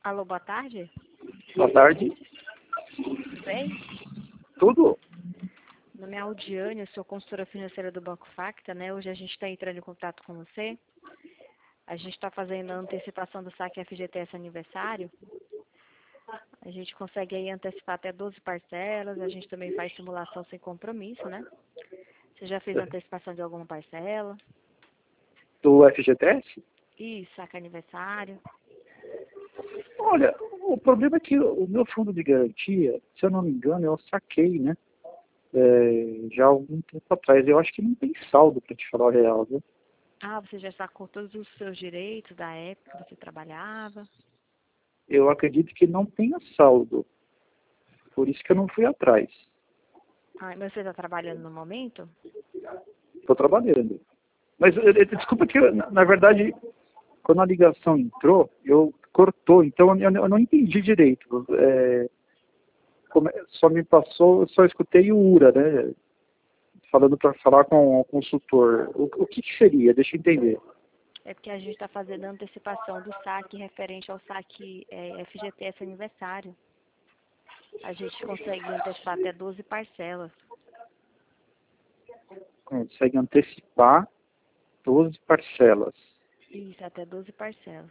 Alô, boa tarde. Boa tarde. Tudo bem? Tudo? Meu nome é Aldiane, eu sou consultora financeira do Banco Facta, né? Hoje a gente está entrando em contato com você. A gente está fazendo a antecipação do saque FGTS aniversário. A gente consegue aí antecipar até 12 parcelas, a gente também faz simulação sem compromisso, né? Você já fez antecipação de alguma parcela? Do FGTS? Isso, saque aniversário. Olha, o problema é que o meu fundo de garantia, se eu não me engano, eu saquei, né? Já há algum tempo atrás. Eu acho que não tem saldo, para te falar a real, viu? Ah, você já sacou todos os seus direitos da época que você trabalhava? Eu acredito que não tenha saldo. Por isso que eu não fui atrás. Ah, mas você está trabalhando no momento? Estou trabalhando. Mas, desculpa que, na verdade, quando a ligação entrou, cortou. Então, eu não entendi direito. Só me passou, eu só escutei o URA, né? Falando para falar com o consultor. O que seria? Deixa eu entender. É porque a gente está fazendo a antecipação do saque referente ao saque FGTS aniversário. A gente consegue antecipar até 12 parcelas. Consegue antecipar 12 parcelas. Isso, até 12 parcelas.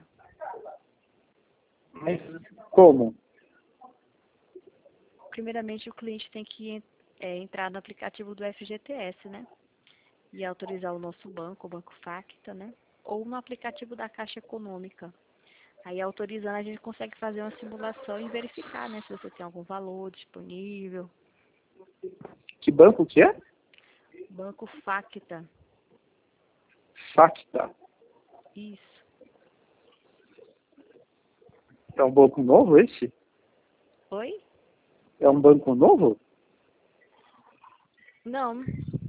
Mas como? Primeiramente, o cliente tem que entrar no aplicativo do FGTS, né? E autorizar o nosso banco, o Banco Facta, né? Ou no aplicativo da Caixa Econômica. Aí, autorizando, a gente consegue fazer uma simulação e verificar, né? Se você tem algum valor disponível. Que banco que é? Banco Facta. Facta. Isso. É um banco novo esse? Oi? É um banco novo? Não.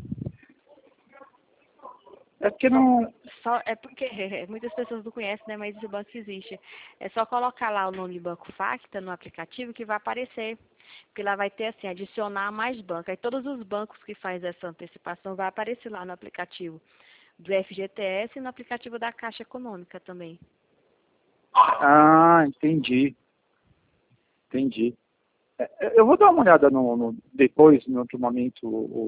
É porque não... É porque muitas pessoas não conhecem, né? Mas esse banco existe. É só colocar lá o nome Banco Facta no aplicativo que vai aparecer. Porque lá vai ter assim, adicionar mais banco. Aí todos os bancos que faz essa antecipação vai aparecer lá no aplicativo do FGTS e no aplicativo da Caixa Econômica também. Ah, entendi. Entendi. Eu vou dar uma olhada depois, no outro momento,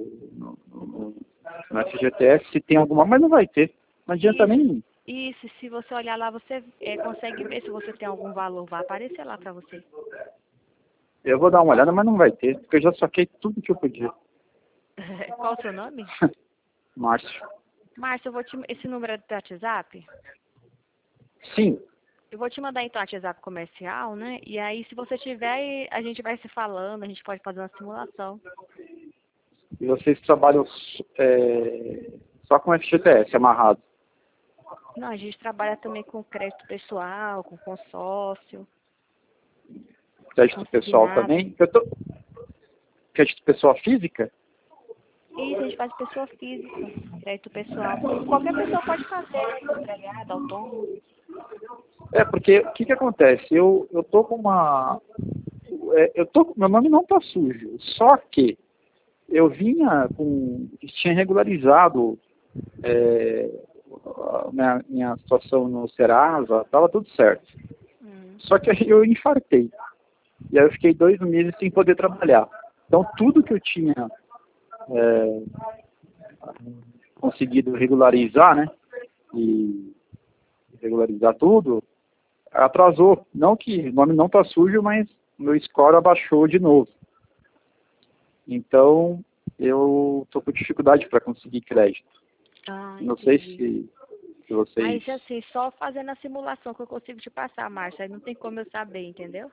no FGTS, se tem alguma, mas não vai ter. Não adianta nem... Isso, se você olhar lá, você consegue ver se você tem algum valor. Vai aparecer lá para você. Eu vou dar uma olhada, mas não vai ter, porque eu já saquei tudo que eu podia. Qual o seu nome? Márcio. Márcio, esse número é do teu WhatsApp? Sim. Eu vou te mandar então o WhatsApp comercial, né? E aí, se você tiver, a gente vai se falando, a gente pode fazer uma simulação. E vocês trabalham só com FGTS amarrado? Não, a gente trabalha também com crédito pessoal, com consórcio. Crédito pessoal Consignado. também? Crédito pessoa física? Isso, a gente faz pessoa física, crédito pessoal. Qualquer pessoa pode fazer, empregado, autônomo. Porque o que acontece? Eu tô com uma... meu nome não tá sujo, só que eu tinha regularizado a minha situação no Serasa, estava tudo certo. Só que aí eu infartei. E aí eu fiquei 2 meses sem poder trabalhar. Então tudo que eu tinha conseguido regularizar, né? E regularizar tudo, atrasou. Não que o nome não está sujo, mas meu score abaixou de novo. Então, eu estou com dificuldade para conseguir crédito. Não sei se vocês... Aí, assim, só fazendo a simulação que eu consigo te passar, Márcia. Aí não tem como eu saber, entendeu?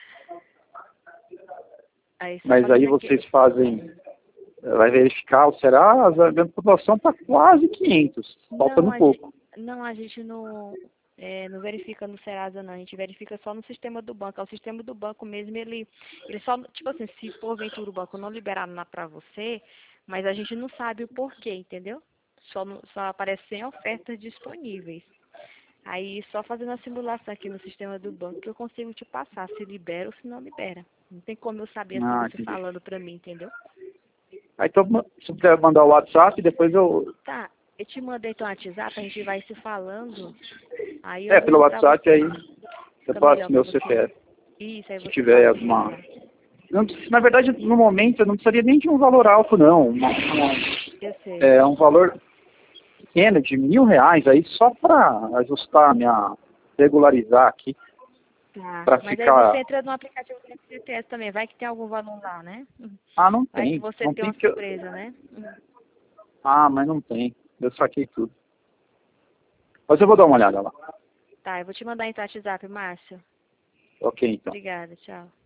Mas aí vocês fazem... Vai verificar o Serasa, a minha população está quase 500, faltando pouco. Não, a gente não verifica no Serasa, não. A gente verifica só no sistema do banco. É o sistema do banco mesmo, ele só, tipo assim, se porventura o banco não liberar para você, mas a gente não sabe o porquê, entendeu? Só aparece 100 ofertas disponíveis. Aí, só fazendo a simulação aqui no sistema do banco que eu consigo te passar, se libera ou se não libera. Não tem como eu saber assim, você falando para mim, entendeu? Então, se puder mandar o WhatsApp, depois eu... Tá, eu te mandei então o WhatsApp, a gente vai se falando. Aí pelo WhatsApp aí. Eu Fica passo melhor meu pra você. CPF. Isso, aí Se você tiver passa alguma... lá. Não, na verdade, no momento, eu não precisaria nem de um valor alto, não. Eu sei. É um valor pequeno de R$ 1.000 aí, só para ajustar regularizar aqui, Tá. para Mas aí você ficar... entra no aplicativo do FGTS também. Vai que tem algum valor lá, né? Ah, não Vai que tem. você Não tem tem uma porque... surpresa, né? Ah, mas não tem. Eu saquei tudo. Mas eu vou dar uma olhada lá. Tá, eu vou te mandar então no WhatsApp, Márcio. Ok, então. Obrigada, tchau.